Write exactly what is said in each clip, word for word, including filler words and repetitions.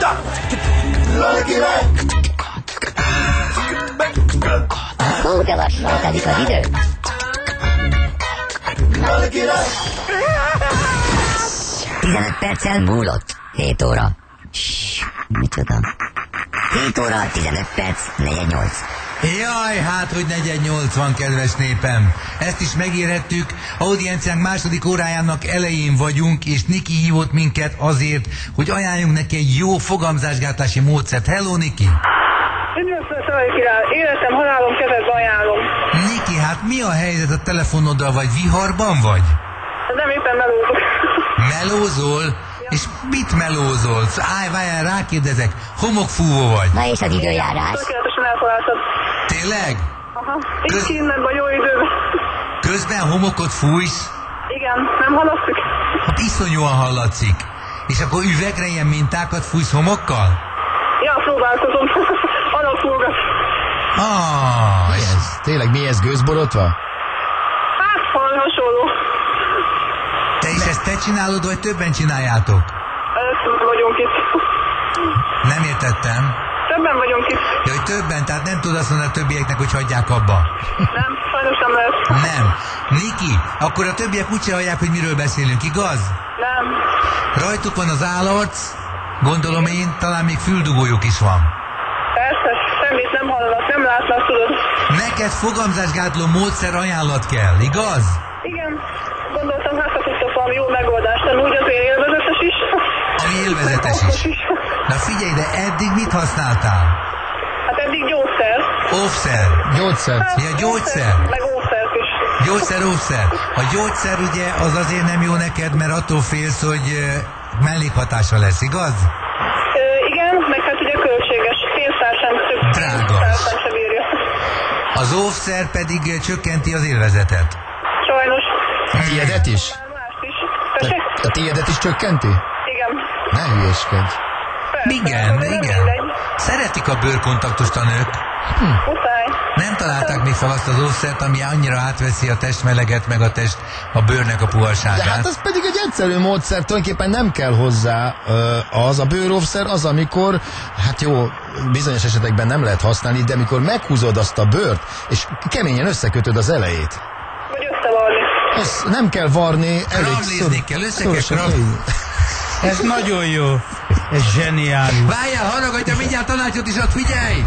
Ó, de lassan telik az idő. tizenöt perccel múlott. hét óra. Ssss, micsoda? hét óra, tizenöt perc, negyven nyolc. Jaj, hát, hogy negyven nyolc van, kedves népem. Ezt is megérhettük. Audienciánk második órájának elején vagyunk, és Niki hívott minket azért, hogy ajánljunk neki egy jó fogamzásgátási módszert. Hello, Niki! Üdvözlöm, Szalai király! Életem, halálom, kezedbe ajánlom. Niki, hát mi a helyzet a telefonoddal, vagy viharban vagy? Nem, éppen melózok. Melózol? Ja. És mit melózol? Állj, várjál, rákérdezek. Homokfúvó vagy? Na és az időjárás? Tökéletesen eltaláltad. Tényleg? Aha, így Köz... innen vagy jó időben. Közben homokot fújsz? Igen, nem hallatszik? Hát iszonyúan hallatszik. És akkor üvegre ilyen mintákat fújsz homokkal? Ja, próbálkozom. Alapulgat. Ah, Ez, tényleg mi ez, gőzborotva? Hát, valami hasonló. te is ezt te csinálod, vagy többen csináljátok? Többen vagyunk itt. Nem értettem. Többen vagyunk itt. Ja, hogy többen, tehát nem tudod azt mondani a többieknek, hogy hagyják abba. Nem, sajnos nem lehet. Nem. Niki, akkor a többiek úgyse hallják, hogy miről beszélünk, igaz? Nem. Rajtuk van az állarc, gondolom én, talán még füldugójuk is van. Persze, semmit nem hallanak, nem látnak, tudod. Neked fogamzásgátló módszer ajánlat kell, igaz? Igen, gondoltam, hát ha tudtok valami jó megoldást, nem úgy azért élvezetes is. Ami élvezetes is. Na figyelj, de eddig mit használtál? Hát eddig gyógyszer. Óvszer. Gyógyszer. Ja, gyógyszer. Meg óvszert is. Gyógyszer, óvszer. A gyógyszer ugye az azért nem jó neked, mert attól félsz, hogy uh, mellékhatása lesz, igaz? Ö, igen, meg hát ugye költséges. Pénztár sem több. Drága. Pénztár sem bírja. Az óvszer pedig uh, csökkenti az élvezetet. Sajnos. A tiédet is? Mást is. A, Tessék? a tiédet is csökkenti? Igen. Ne hülyeskedj. Persze, Igen, nem igen. mindegy. Szeretik a bőrkontaktust a nők. Muszáj. Nem találták még fel azt az óvszert, ami annyira átveszi a testmeleget, meg a test, a bőrnek a De puhaságát. hát az pedig egy egyszerű módszer, tulajdonképpen nem kell hozzá ö, az a bőróvszer, az amikor, hát jó, bizonyos esetekben nem lehet használni, de amikor meghúzod azt a bőrt, és keményen összekötöd az elejét. Vagy összevarni. Ez nem kell varni, elég Kramlizni kell, össze kell szorosan- kram- Ez nagyon jó. Ez zseniális. Várjál, hallgass, mindjárt tanácsot is ad, figyelj!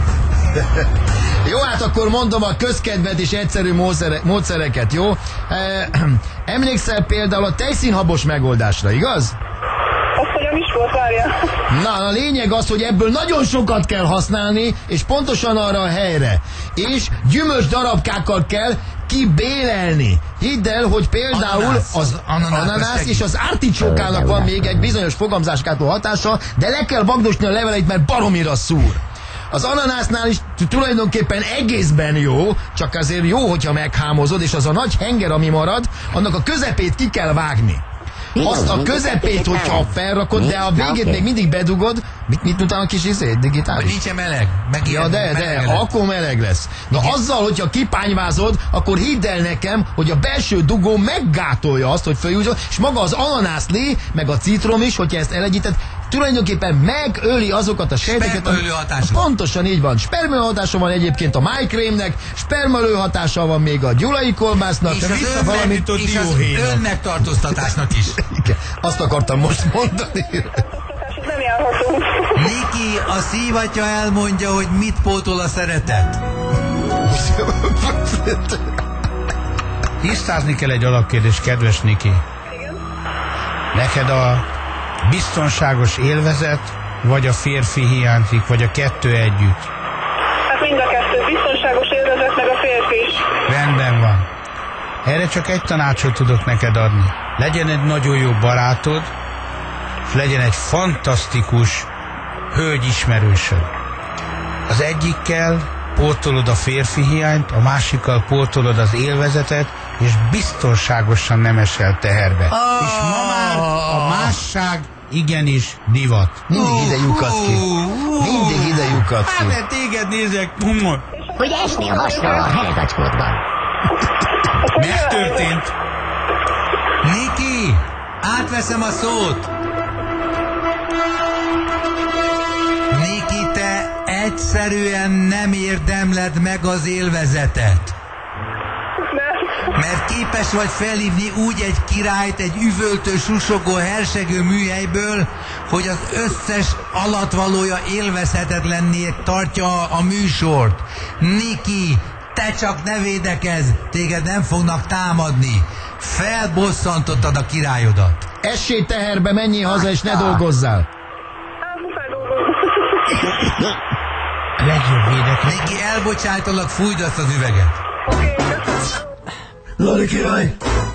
Jó, hát akkor mondom a közkedved és egyszerű módszere, módszereket, jó? E, emlékszel például a tejszínhabos megoldásra, igaz? Azt hogyan is volt, várjál. Na, a lényeg az, hogy ebből nagyon sokat kell használni, és pontosan arra a helyre. És gyümölcs darabkákkal kell kibélelni. Hidd el, hogy például Ananász. az Ananász ananász segít. és az articsókának van még egy bizonyos fogamzásgátló hatása, de le kell bagdosni a leveleit, mert baromira szúr. Az ananásznál is tulajdonképpen egészben jó, csak azért jó, hogyha meghámozod, és az a nagy henger, ami marad, annak a közepét ki kell vágni. Azt a közepét, hogyha felrakod, de a végét még mindig bedugod. Mit, mit utána a kis izét? Hogy Digitális? nincsen meleg. Meg Ja, ilyen de, meleg de, lesz. akkor meleg lesz. Na azzal, hogyha kipányvázod, akkor hidd el nekem, hogy a belső dugó meggátolja azt, hogy följúzzon, és maga az ananászlé, meg a citrom is, hogyha ezt elegyíted, tulajdonképpen megöli azokat a sejteket. Spermaölő hatása. Pontosan így van. Spermaölő hatása van egyébként a májkrémnek, spermaölő hatása van még a gyulai kolbásznak. És az, vissza önmeg, valamit ott és az dióhéjnak. önmegtartóztatásnak is. Igen, azt akartam most mondani. Tartóztatás, nem járható. Niki, a szívatja elmondja, hogy mit pótol a szeretet. Tisztázni kell egy alapkérdés, kedves Niki. Igen. Neked a biztonságos élvezet, vagy a férfi hiányzik, vagy a kettő együtt? Hát mind a kettő. Biztonságos élvezet, meg a férfi is. Rendben van. Erre csak egy tanácsot tudok neked adni. Legyen egy nagyon jó barátod, és legyen egy fantasztikus hölgyismerősöd. Az egyikkel pótolod a férfi hiányt, a másikkal pótolod az élvezetet, és biztonságosan nem esel teherbe. Ah. És ma már a másság igenis divat. Mindig ide lyukad ki. Mindig ide lyukad ki. Hát, mert téged nézek, humor. Hogy esni a hasra a hergacskódban. Megtörtént. Niki, átveszem a szót. egyszerűen nem érdemled meg az élvezetet. Mert Mert képes vagy felhívni úgy egy királyt egy üvöltő, susogó, hersegő műhelyből, hogy az összes alatvalója élvezhetetlenné tartja a műsort. Niki, te csak ne védekezz, téged nem fognak támadni. Felbosszantottad a királyodat. Essé teherbe, menjél haza és ne dolgozzál. hát muszáj dolgozni. Legjobb védekezés. Niki, elbocsájtalak, fújd azt az üveget. Oké, köszönöm. Lali király,